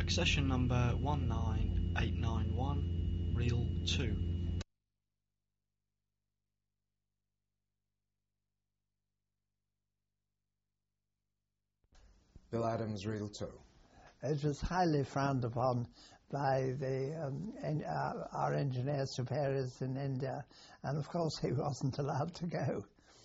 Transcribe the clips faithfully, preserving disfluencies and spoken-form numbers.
Accession number one nine eight nine one, reel two. Bill Adams, reel two. It was highly frowned upon by the um, en- uh, our engineer superiors in India, and of course he wasn't allowed to go.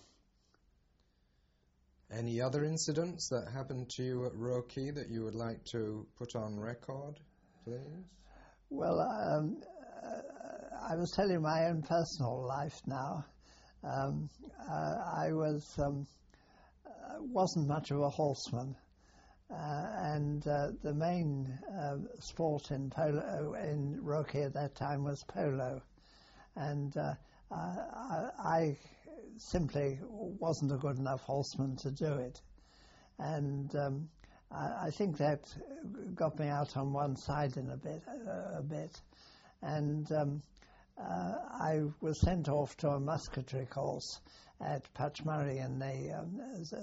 Any other incidents that happened to you at Roki that you would like to put on record, please? Well, um, uh, I was telling my own personal life now. Um, uh, I was um, uh, wasn't much of a horseman. Uh, and uh, the main uh, sport in polo in Roki at that time was polo, and uh, I, I simply wasn't a good enough horseman to do it, and um, I, I think that got me out on one side in a bit, uh, a bit, and um, uh, I was sent off to a musketry course at Pachmari in the um,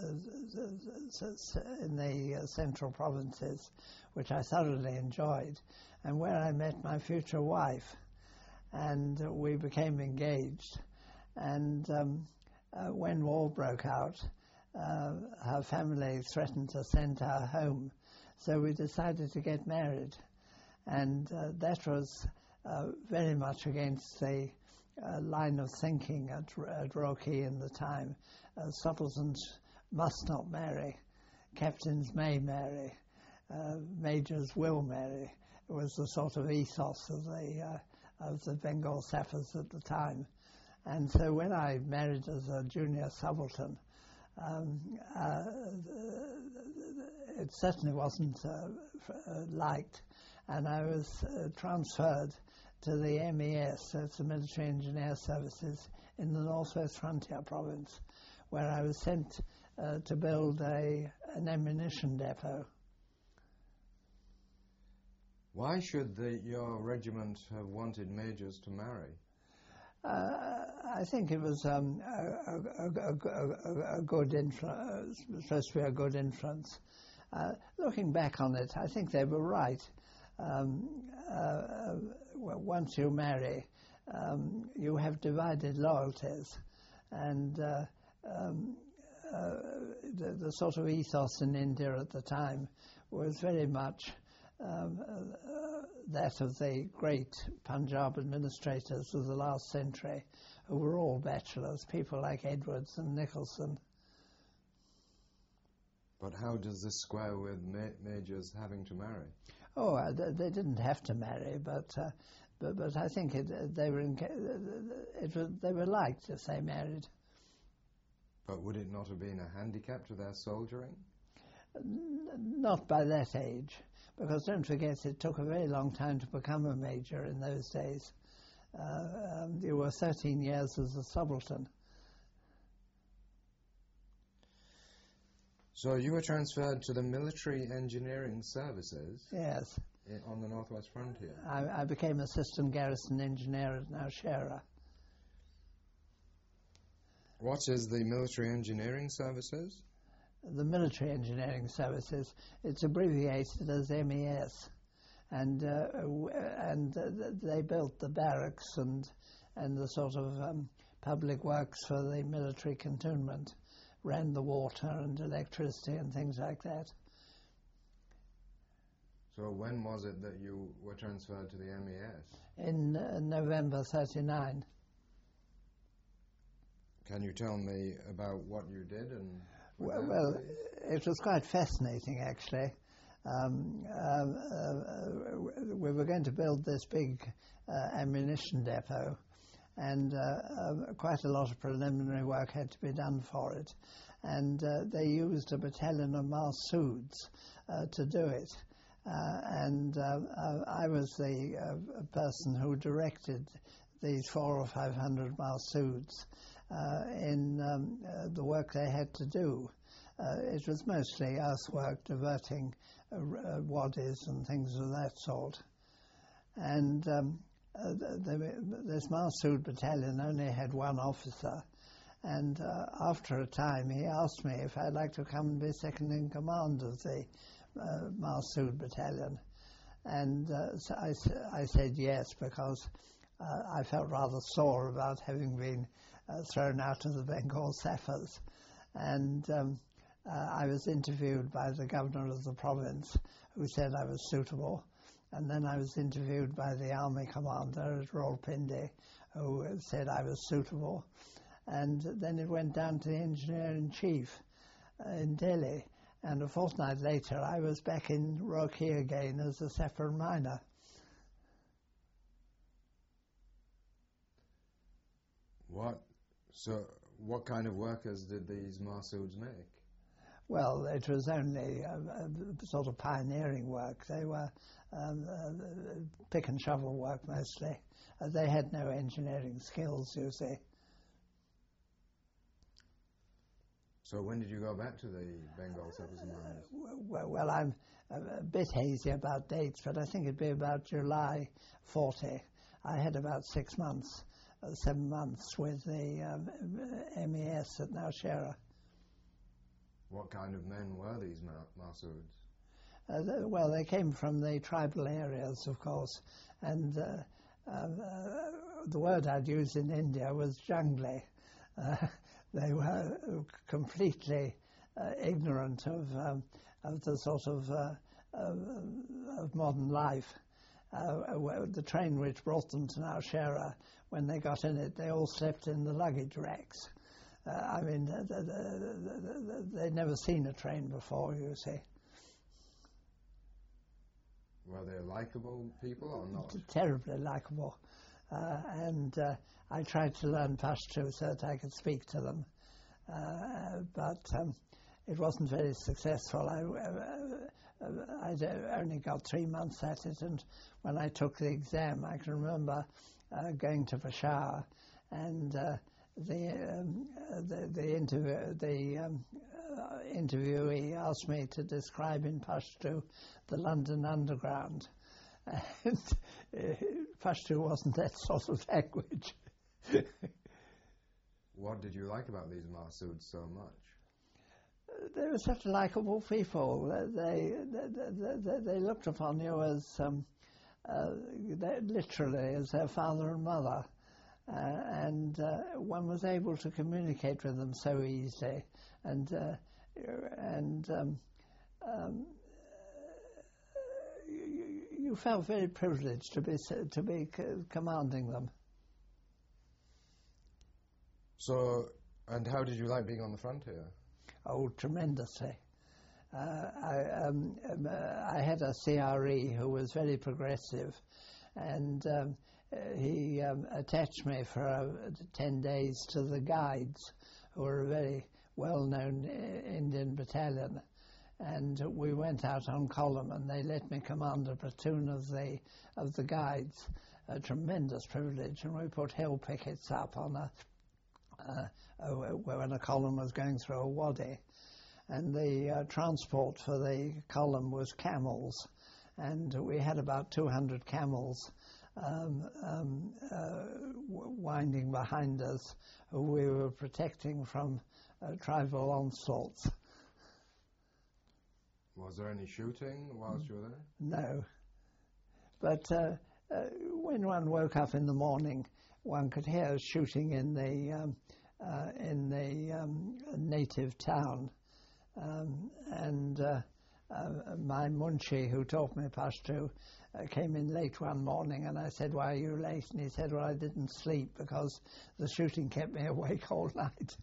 in the uh, central provinces, which I thoroughly enjoyed, and where I met my future wife, and uh, we became engaged. And um, uh, when war broke out, uh, her family threatened to send her home, so we decided to get married, and uh, that was uh, very much against the Uh, line of thinking at, at Roki in the time. Uh, subalterns must not marry, captains may marry, uh, majors will marry. It was the sort of ethos of the uh, of the Bengal Sappers at the time. And so when I married as a junior subaltern, um, uh, it certainly wasn't uh, f- liked, and I was uh, transferred to the M E S, that's the Military Engineer Services, in the Northwest Frontier Province, where I was sent uh, to build a an ammunition depot. Why should the, your regiment have wanted majors to marry? Uh, I think it was um, a, a, a, a, a good influence, supposed to be a good influence. Uh, looking back on it, I think they were right. Um, uh, once you marry, um, you have divided loyalties, and uh, um, uh, the, the sort of ethos in India at the time was very much um, uh, that of the great Punjab administrators of the last century, who were all bachelors, people like Edwards and Nicholson. But how does this square with ma- majors having to marry? Oh, uh, they, they didn't have to marry, but uh, but, but I think it, they were in, it was, they were liked if they married. But would it not have been a handicap to their soldiering? N- not by that age, because don't forget it took a very long time to become a major in those days. Uh, um, you were thirteen years as a subaltern. So you were transferred to the Military Engineering Services? Yes. On the Northwest Frontier? I, I became Assistant Garrison Engineer at Nowshera. What is the Military Engineering Services? The Military Engineering Services, it's abbreviated as M E S. And uh, and uh, they built the barracks and, and the sort of um, public works for the military cantonment. Ran the water and electricity and things like that. So when was it that you were transferred to the M E S? In uh, November thirty-nine. Can you tell me about what you did? And well, that, well it was quite fascinating, actually. Um, uh, uh, we were going to build this big uh, ammunition depot, and uh, uh, quite a lot of preliminary work had to be done for it. And uh, they used a battalion of Mahsuds uh, to do it. Uh, and uh, uh, I was the uh, person who directed these four or five hundred Mahsuds uh, in um, uh, the work they had to do. Uh, it was mostly earthwork, diverting uh, uh, waddies and things of that sort. And um, Uh, the, the, this Mahsud battalion only had one officer, and uh, after a time he asked me if I'd like to come and be second in command of the uh, Mahsud battalion. And uh, so I, I said yes because uh, I felt rather sore about having been uh, thrown out of the Bengal Sappers. And um, uh, I was interviewed by the governor of the province, who said I was suitable. And then I was interviewed by the army commander at Rawalpindi, who said I was suitable. And then it went down to the engineer-in-chief uh, in Delhi. And a fortnight later, I was back in Roorkee again as a Saffron miner. What? So, what kind of workers did these Mahsuds make? Well, it was only a, a sort of pioneering work. They were um, uh, pick and shovel work mostly. Uh, they had no engineering skills, you see. So when did you go back to the Bengal Sappers and Miners? Uh, well, well, I'm a, a bit hazy about dates, but I think it'd be about July forty. I had about six months, uh, seven months with the um, M E S at Nowshera. What kind of men were these Mahsuds? Uh, the, well, they came from the tribal areas, of course, and uh, uh, uh, the word I'd use in India was jungly. Uh, they were completely uh, ignorant of um, of the sort of uh, of, of modern life. Uh, the train which brought them to Nowshera, when they got in it, they all slept in the luggage racks. Uh, I mean, uh, the, the, the, they'd never seen a train before, you see. Were they likable people or not? Terribly likable. Uh, and uh, I tried to learn Pashto so that I could speak to them. Uh, but um, it wasn't very successful. I, uh, uh, I only got three months at it, and when I took the exam, I can remember uh, going to Peshawar, and uh, the, um, uh, the the interview the um, uh, interviewee asked me to describe in Pashto the London Underground, and uh, Pashto wasn't that sort of language. What did you like about these Mahsuds so much? They were such likable people. They they, they, they, they looked upon you as um, uh, they, literally as their father and mother, uh, and uh, one was able to communicate with them so easily, and uh, and um, um, you, you felt very privileged to be to be commanding them. So, and how did you like being on the frontier? Oh, tremendously. Uh, I, um, um, uh, I had a C R E who was very progressive, and um, uh, he um, attached me for uh, ten days to the Guides, who were a very well-known uh, Indian battalion. And we went out on column, and they let me command a platoon of the of the Guides, a tremendous privilege. And we put hill pickets up on a Uh, when a column was going through a wadi, and the uh, transport for the column was camels, and we had about two hundred camels um, um, uh, w- winding behind us, who we were protecting from uh, tribal onslaughts. Was there any shooting whilst you were there? No, but uh, uh, when one woke up in the morning, one could hear shooting in the um, uh, in the um, native town, um, and uh, uh, my munshi, who taught me Pashto, uh, came in late one morning, and I said, "Why are you late?" And he said, "Well, I didn't sleep because the shooting kept me awake all night."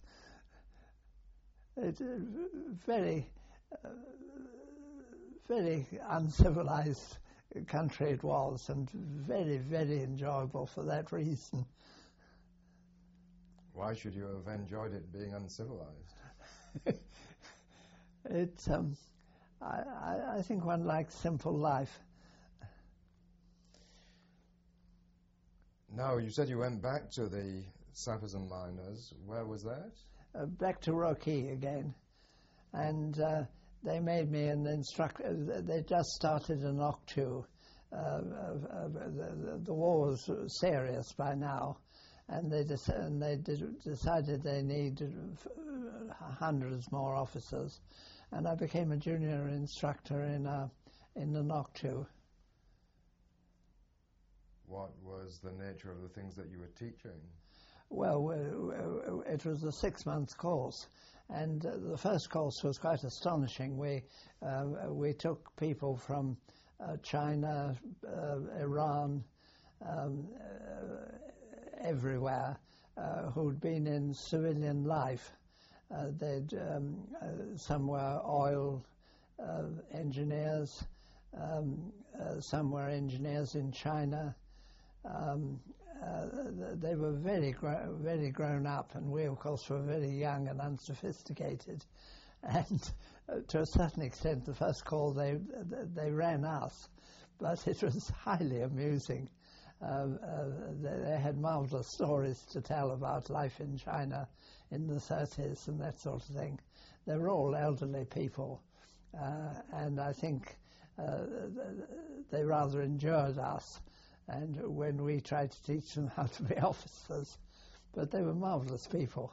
It's a very, uh, very uncivilized country it was, and very, very enjoyable for that reason. Why should you have enjoyed it being uncivilized? it, um, I, I, I think one likes simple life. Now, you said you went back to the Sappers and Miners. Where was that? Uh, back to Roorkee again, and uh, they made me an instructor. They just started an Octu. Uh, uh, the, the war was serious by now, and they de- and they de- decided they needed hundreds more officers, and I became a junior instructor in a in an Octu. What was the nature of the things that you were teaching? Well, it was a six-month course, and the first course was quite astonishing. We uh, we took people from uh, China, uh, Iran, um, uh, everywhere, uh, who'd been in civilian life. Uh, they'd um, uh, some were oil uh, engineers, um, uh, some were engineers in China. Um, uh, they were very, gro- very grown up, and we, of course, were very young and unsophisticated. And uh, to a certain extent, the first call they they ran us, but it was highly amusing. Uh, uh, they, they had marvelous stories to tell about life in China in the thirties and that sort of thing. They were all elderly people, uh, and I think uh, they rather endured us. And when we tried to teach them how to be officers, but they were marvelous people.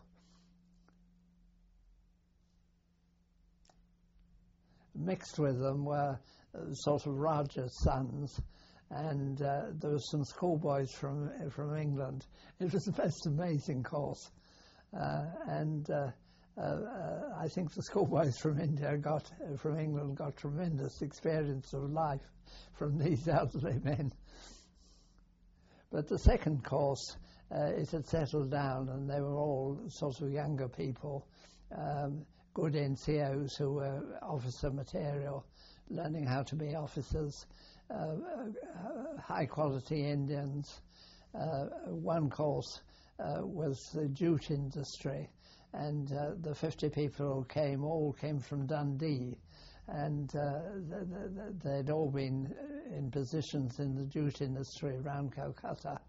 Mixed with them were uh, sort of Raja's sons, and uh, there were some schoolboys from from England. It was the most amazing course, uh, and uh, uh, uh, I think the schoolboys from India got uh, from England got tremendous experience of life from these elderly men. But the second course, uh, it had settled down, and they were all sort of younger people, um, good N C Os who were officer material, learning how to be officers, uh, uh, high-quality Indians. Uh, one course uh, was the jute industry, and uh, the fifty people who came all came from Dundee, and uh, th- th- they'd all been in positions in the jute industry around Calcutta.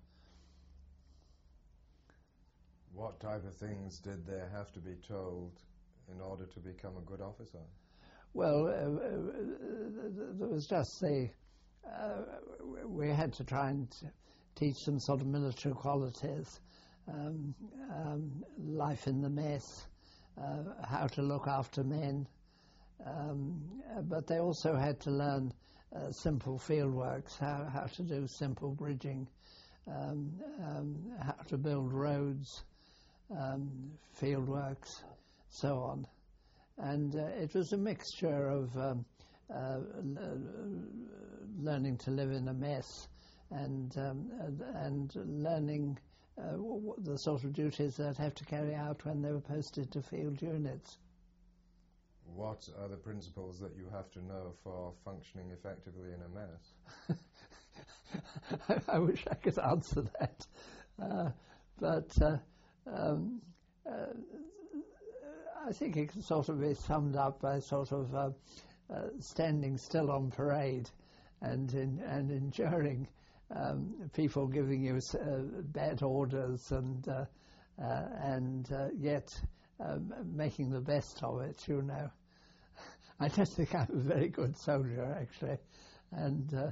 What type of things did they have to be told in order to become a good officer? Well, uh, uh, there was just the, uh, we had to try and teach them sort of military qualities, um, um, life in the mess, uh, how to look after men. Um, but they also had to learn uh, simple field works, how, how to do simple bridging, um, um, how to build roads, um, field works, so on. And uh, it was a mixture of um, uh, l- learning to live in a mess and, um, and, and learning uh, w- w- the sort of duties they'd have to carry out when they were posted to field units. What are the principles that you have to know for functioning effectively in a mess? I, I wish I could answer that. Uh, but uh, um, uh, I think it can sort of be summed up by sort of uh, uh, standing still on parade and in, and enduring um, people giving you uh, bad orders and uh, uh, and uh, yet um, making the best of it, you know. I don't think I'm a very good soldier, actually. And uh,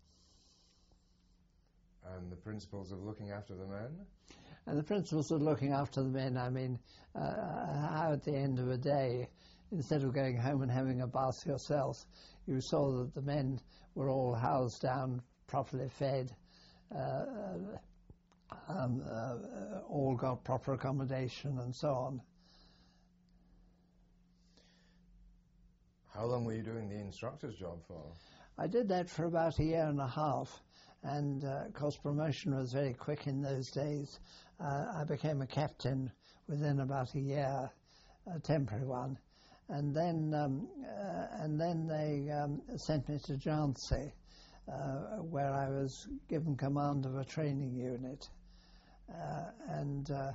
and the principles of looking after the men? And the principles of looking after the men, I mean, uh, how at the end of a day, instead of going home and having a bath yourself, you saw that the men were all housed down, properly fed, uh, um, uh, all got proper accommodation and so on. How long were you doing the instructor's job for? I did that for about a year and a half, and uh, of course promotion was very quick in those days. Uh, I became a captain within about a year, a temporary one, and then um, uh, and then they um, sent me to Jhansi, uh, where I was given command of a training unit, uh, and uh,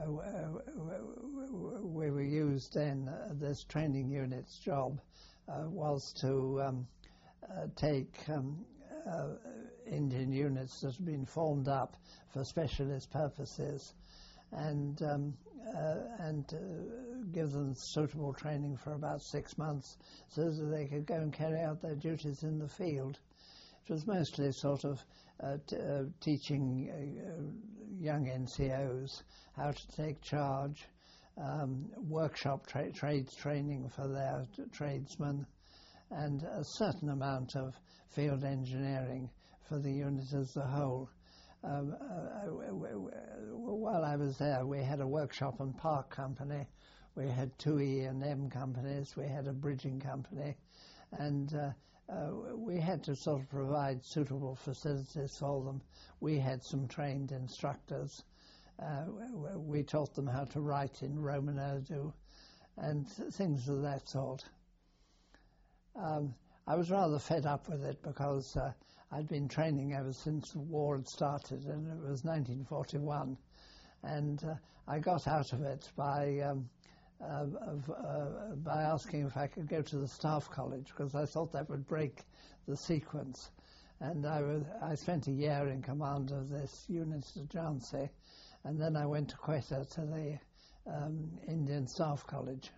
we were used then. Uh, this training unit's job uh, was to um, uh, take um, uh, Indian units that had been formed up for specialist purposes, and um, uh, and uh, give them suitable training for about six months, so that they could go and carry out their duties in the field. It was mostly sort of uh, t- uh, teaching uh, young N C Os how to take charge, um, workshop tra- trades training for their t- tradesmen, and a certain amount of field engineering for the unit as a whole. um, uh, w- w- while I was there, we had a workshop and park company. We had two E and M companies. We had a bridging company, and uh, uh, we had to sort of provide suitable facilities for them. We had some trained instructors. Uh, we taught them how to write in Roman Urdu and things of that sort. Um, I was rather fed up with it because uh, I'd been training ever since the war had started, and it was nineteen forty-one. And uh, I got out of it by um, uh, of, uh, by asking if I could go to the Staff College, because I thought that would break the sequence. And I, was, I spent a year in command of this unit at Jhansi, and then I went to Quetta to the um, Indian Staff College.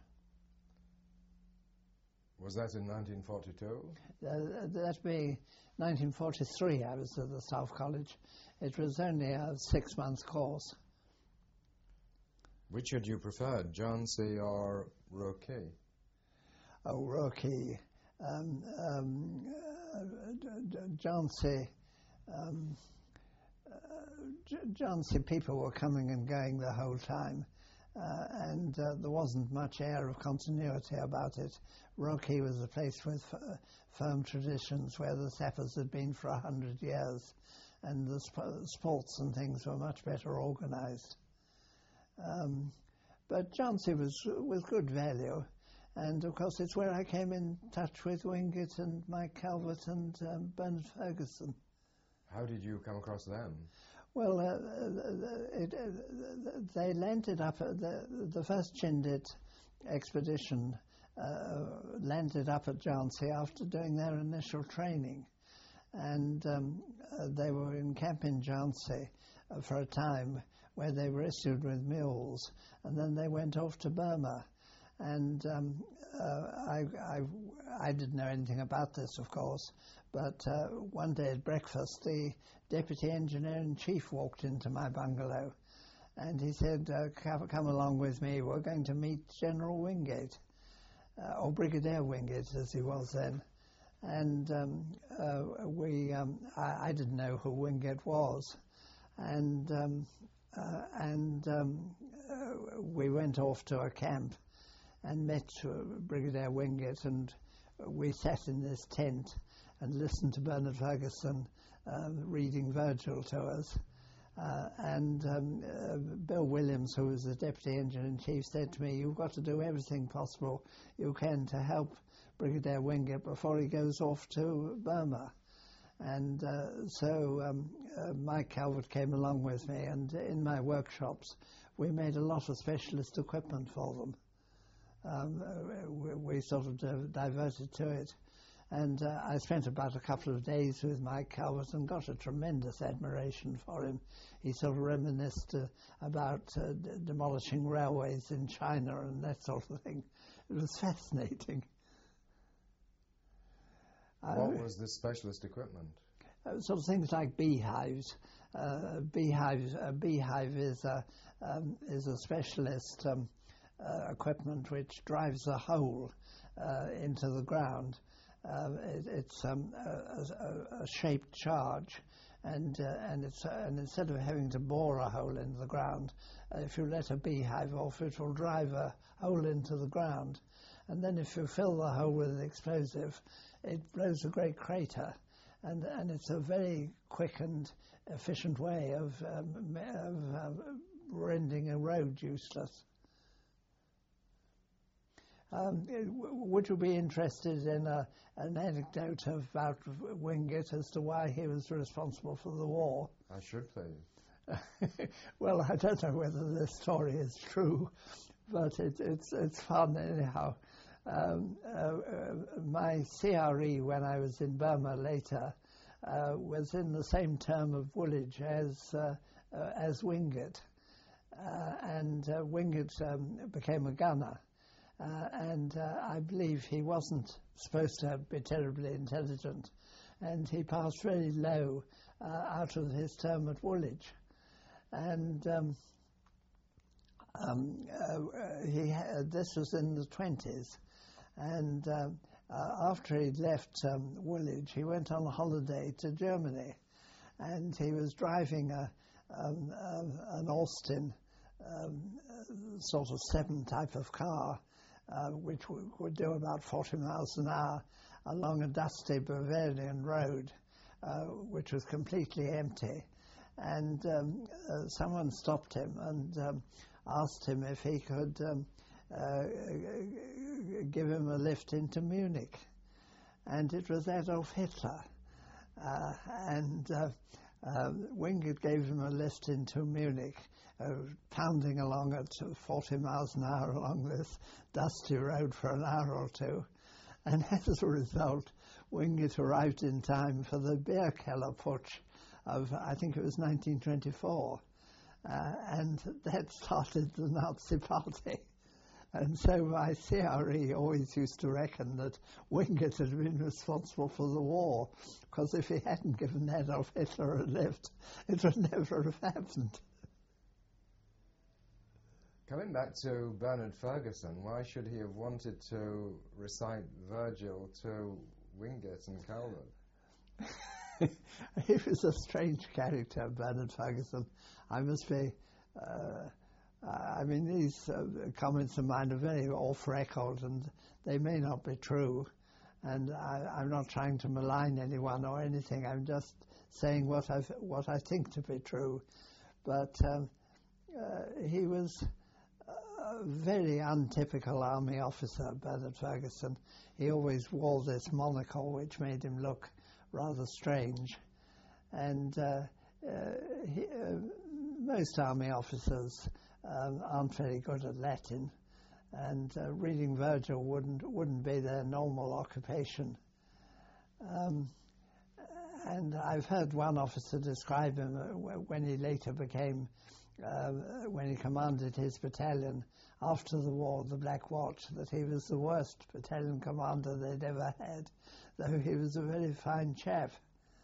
Was that in nineteen forty-two? Uh, that'd be nineteen forty-three. I was at the Staff College. It was only a six-month course. Which had you preferred, Jhansi or Roorkee? Oh, Roorkee. Um, um, uh, Jhansi. Um, uh, Jhansi people were coming and going the whole time. Uh, and uh, there wasn't much air of continuity about it. Roorkee was a place with f- firm traditions where the sappers had been for a hundred years, and the sp- sports and things were much better organised. Um, but Jhansi was was good value, and of course it's where I came in touch with Wingate and Mike Calvert and um, Bernard Ferguson. How did you come across them? Well, uh, it, uh, they landed up at the, the first Chindit expedition uh, landed up at Jhansi after doing their initial training, and um, uh, they were in camp in Jhansi uh, for a time where they were issued with mules, and then they went off to Burma. And um, uh, I, I, I didn't know anything about this, of course, but uh, one day at breakfast, the Deputy Engineer-in-Chief walked into my bungalow, and he said, uh, come, come along with me, we're going to meet General Wingate, uh, or Brigadier Wingate, as he was then. And um, uh, we, um, I, I didn't know who Wingate was, and, um, uh, and um, uh, we went off to a camp and met uh, Brigadier Wingate, and we sat in this tent and listened to Bernard Ferguson uh, reading Virgil to us. Uh, and um, uh, Bill Williams, who was the Deputy Engineer-in-Chief, said to me, you've got to do everything possible you can to help Brigadier Wingate before he goes off to Burma. And uh, so um, uh, Mike Calvert came along with me, and in my workshops we made a lot of specialist equipment for them. Um, we, we sort of di- diverted to it. And uh, I spent about a couple of days with Mike Calvert and got a tremendous admiration for him. He sort of reminisced uh, about uh, d- demolishing railways in China and that sort of thing. It was fascinating. What uh, was this specialist equipment? Uh, sort of things like beehives. Uh, beehives. A beehive is a um, is a specialist um, uh, equipment which drives a hole uh, into the ground. Uh, it, it's um, a, a, a shaped charge, and uh, and it's uh, and instead of having to bore a hole into the ground, uh, if you let a beehive off, it will drive a hole into the ground, and then if you fill the hole with an explosive, it blows a great crater, and and it's a very quick and efficient way of um, of uh, rendering a road useless. Um, would you be interested in a, an anecdote about Wingate as to why he was responsible for the war? I should, please. Well, I don't know whether this story is true, but it, it's it's fun anyhow. Um, uh, uh, my C R E when I was in Burma later uh, was in the same term of Woolwich as uh, uh, as Wingate, uh, and uh, Wingate um, became a gunner. Uh, and uh, I believe he wasn't supposed to be terribly intelligent, and he passed very low uh, out of his term at Woolwich. And um, um, uh, he ha- this was in the twenties, and uh, uh, after he'd left um, Woolwich, he went on a holiday to Germany, and he was driving a, um, uh, an Austin um, uh, sort of seven type of car, uh, which w- would do about forty miles an hour along a dusty Bavarian road, uh, which was completely empty. And um, uh, someone stopped him and um, asked him if he could um, uh, give him a lift into Munich. And it was Adolf Hitler. Uh, and uh, uh, Wingate gave him a lift into Munich, uh, pounding along at forty miles an hour along this dusty road for an hour or two. And as a result, Wingate arrived in time for the Bierkeller Putsch of, I think it was nineteen twenty-four. Uh, and that started the Nazi Party. And so my C R E always used to reckon that Wingate had been responsible for the war, because if he hadn't given Adolf Hitler a lift, it would never have happened. Coming back to Bernard Ferguson, why should he have wanted to recite Virgil to Wingate and Calvert? He was a strange character, Bernard Ferguson. I must be... Uh, I mean, these uh, comments of mine are very off record, and they may not be true. And I, I'm not trying to malign anyone or anything. I'm just saying what I what I think to be true. But um, uh, he was a very untypical army officer, Bernard Ferguson. He always wore this monocle, which made him look rather strange. And uh, uh, he, uh, most army officers Um, aren't very good at Latin, and uh, reading Virgil wouldn't wouldn't be their normal occupation. Um, and I've heard one officer describe him uh, w- when he later became, uh, when he commanded his battalion after the war, the Black Watch, that he was the worst battalion commander they'd ever had, though he was a very fine chap.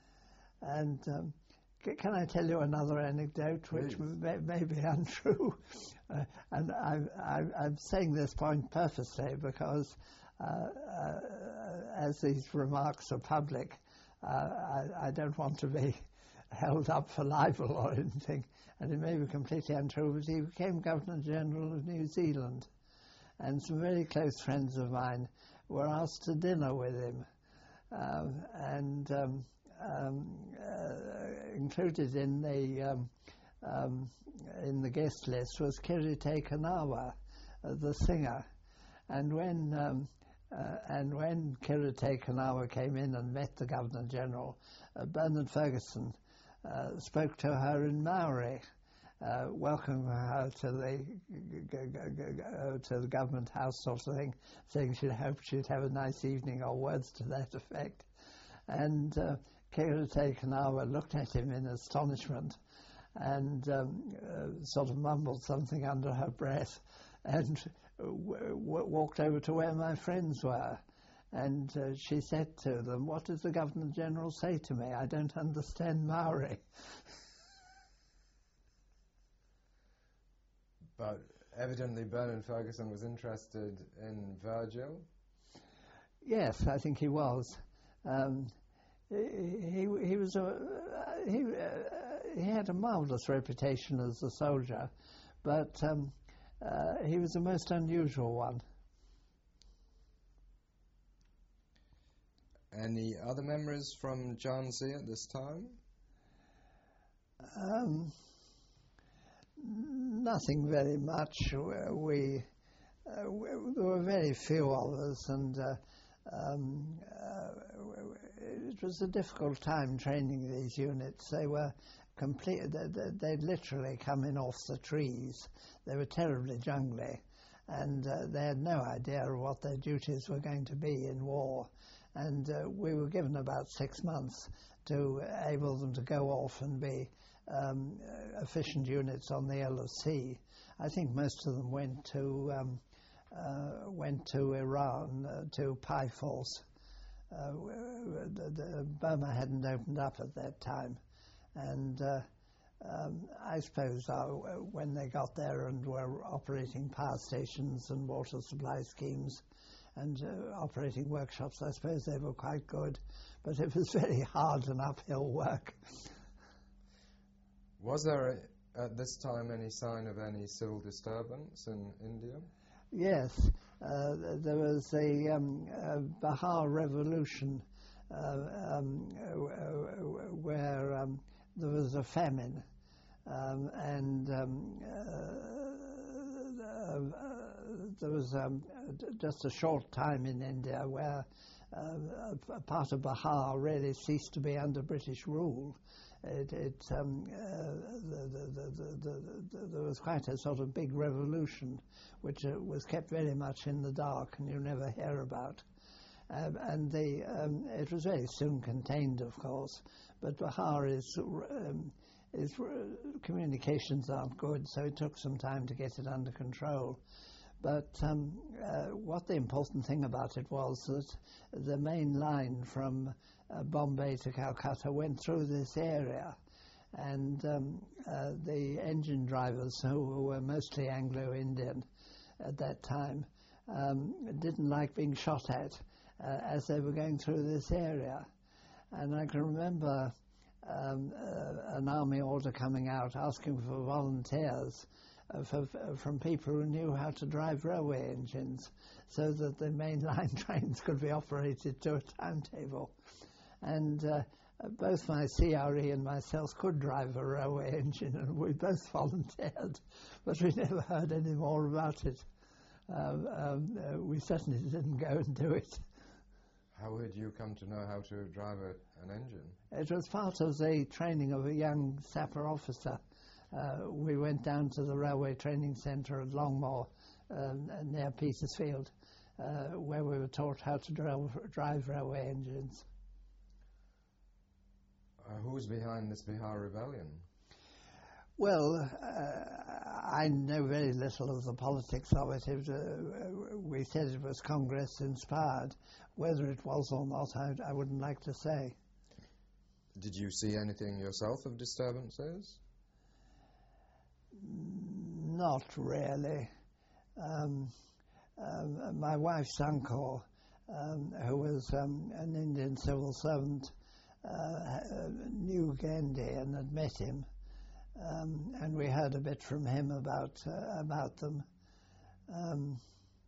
And um, can I tell you another anecdote, Please. which may, may be untrue? Uh, and I, I, I'm saying this point purposely because uh, uh, as these remarks are public, uh, I, I don't want to be held up for libel or anything, and it may be completely untrue, but he became Governor-General of New Zealand, and some very close friends of mine were asked to dinner with him, um, and um, Um, uh, included in the um, um, in the guest list was Kirite Kanawa, uh, the singer, and when um, uh, and when Kirite Kanawa came in and met the Governor General, uh, Bernard Ferguson uh, spoke to her in Maori, uh, welcoming her to the g- g- g- uh, to the government house sort of thing, saying she hoped she'd have a nice evening or words to that effect, and. Uh, Kirite Kanawa looked at him in astonishment and um, uh, sort of mumbled something under her breath and w- w- walked over to where my friends were. And uh, she said to them, "What does the Governor-General say to me? I don't understand Maori." But evidently Bernard Ferguson was interested in Virgil. Yes, I think he was. Um, He he was a he uh, he had a marvelous reputation as a soldier, but um, uh, he was a most unusual one. Any other memories from Jhansi at this time? Um, nothing very much. We, uh, we there were very few of us, and. Uh, Um, uh, it was a difficult time training these units. They were complete. They, they'd literally come in off the trees. They were terribly jungly, and uh, they had no idea of what their duties were going to be in war. And uh, we were given about six months to enable them to go off and be um, efficient units on the L of C. I think most of them went to. Um, Uh, went to Iran, uh, to Pi Force. Uh, the, the Burma hadn't opened up at that time. And uh, um, I suppose uh, when they got there and were operating power stations and water supply schemes and uh, operating workshops, I suppose they were quite good. But it was very hard and uphill work. Was there at this time any sign of any civil disturbance in India? Yes, uh, there was a, um, a Bihar revolution uh, um, where um, there was a famine, um, and um, uh, uh, there was um, just a short time in India where uh, a part of Bihar really ceased to be under British rule. It, it um, uh, the, the, the, the, the, there was quite a sort of big revolution, which uh, was kept very much in the dark, and you never hear about. Um, and the, um, it was very soon contained, of course. But Bihar is, um, is communications aren't good, so it took some time to get it under control. But um, uh, what the important thing about it was that the main line from uh, Bombay to Calcutta went through this area, and um, uh, the engine drivers, who were mostly Anglo-Indian at that time, um, didn't like being shot at uh, as they were going through this area. And I can remember um, uh, an army order coming out asking for volunteers Uh, for, uh, from people who knew how to drive railway engines, so that the mainline trains could be operated to a timetable. And uh, both my C R E and myself could drive a railway engine, and we both volunteered, but we never heard any more about it. Um, um, uh, we certainly didn't go and do it. How did you come to know how to drive a, an engine? It was part of the training of a young sapper officer. Uh, we went down to the railway training centre at Longmoor, um, near Petersfield, uh, where we were taught how to drive, drive railway engines. Uh, who's behind this Bihar rebellion? Well, uh, I know very little of the politics of it. it uh, we said it was Congress-inspired. Whether it was or not, I, I wouldn't like to say. Did you see anything yourself of disturbances? Not really. Um, um, my wife's uncle, um, who was um, an Indian civil servant, uh, knew Gandhi and had met him, um, and we heard a bit from him about uh, about them. Um,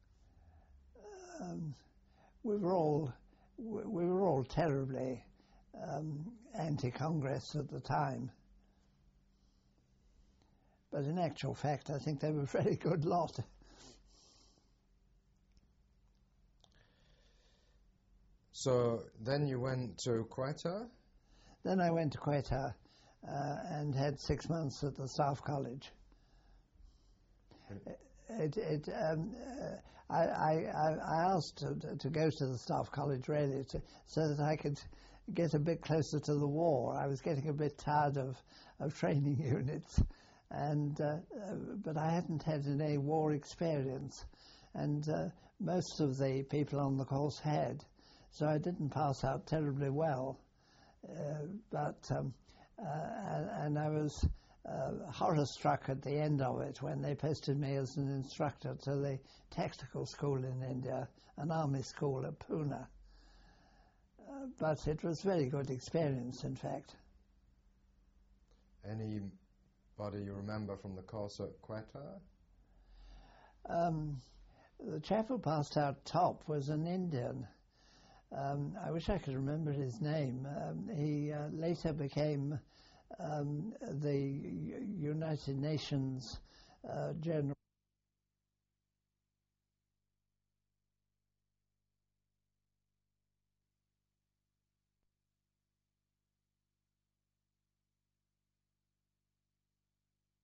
um, we were all we were all terribly um, anti-Congress at the time. But in actual fact, I think they were a very good lot. So then you went to Quetta? Then I went to Quetta uh, and had six months at the Staff College. It, it, um, uh, I, I, I asked to, to go to the Staff College really to, so that I could get a bit closer to the war. I was getting a bit tired of, of training units. And uh, uh, but I hadn't had any war experience, and uh, most of the people on the course had, so I didn't pass out terribly well. Uh, but um, uh, and I was uh, horror-struck at the end of it when they posted me as an instructor to the tactical school in India, an army school at Pune. Uh, but it was a very good experience, in fact. Any What do you remember from the course at Quetta? Um, the chap who passed out top was an Indian. Um, I wish I could remember his name. Um, he uh, later became um, the United Nations uh, General.